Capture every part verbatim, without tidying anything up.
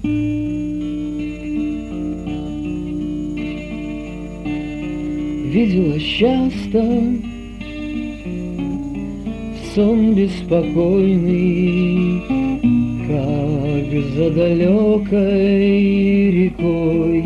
Видела часто сон беспокойный, как за далекой рекой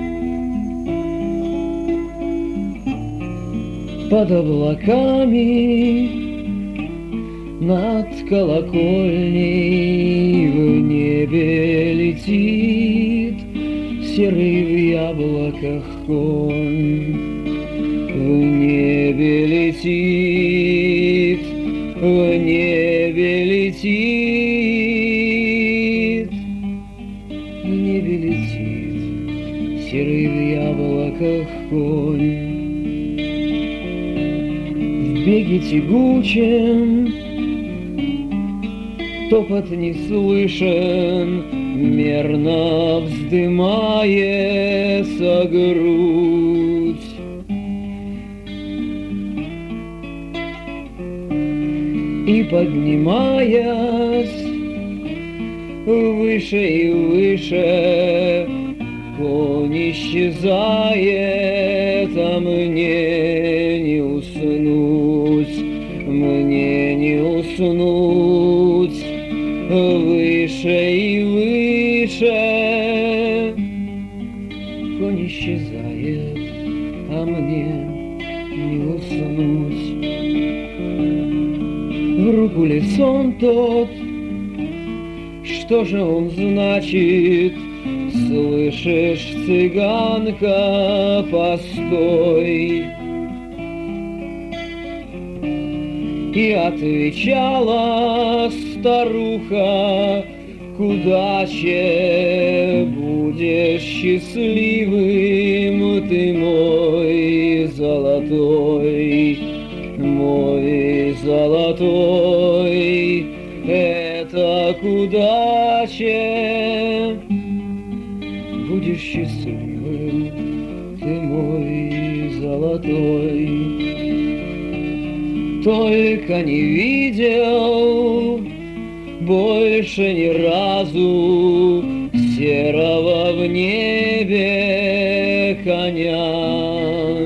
под облаками над колокольней в небе летит серый в яблоках конь. В небе летит, в небе летит, в небе летит серый в яблоках конь. В беге тягучем топот не слышен, мерно вздымается грудь. И поднимаясь выше и выше, конь исчезает, а мне не уснуть, мне не уснуть. Выше и выше конь исчезает, а мне не уснуть. В руку ли сон тот, что же он значит? Слышишь, цыганка, постой. И отвечала старуха: к удаче будешь счастливым ты, мой золотой, мой золотой. Это к удаче будешь счастливым ты, мой золотой. Только не видел больше ни разу серого в небе коня.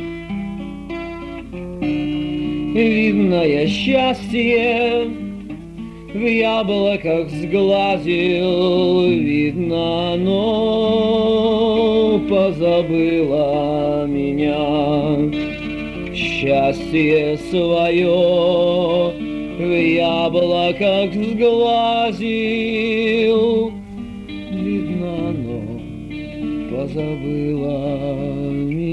Видное счастье в яблоках сглазил, видно, оно позабыло меня. Счастье свое в яблоках сглазил, видно, оно позабыло меня.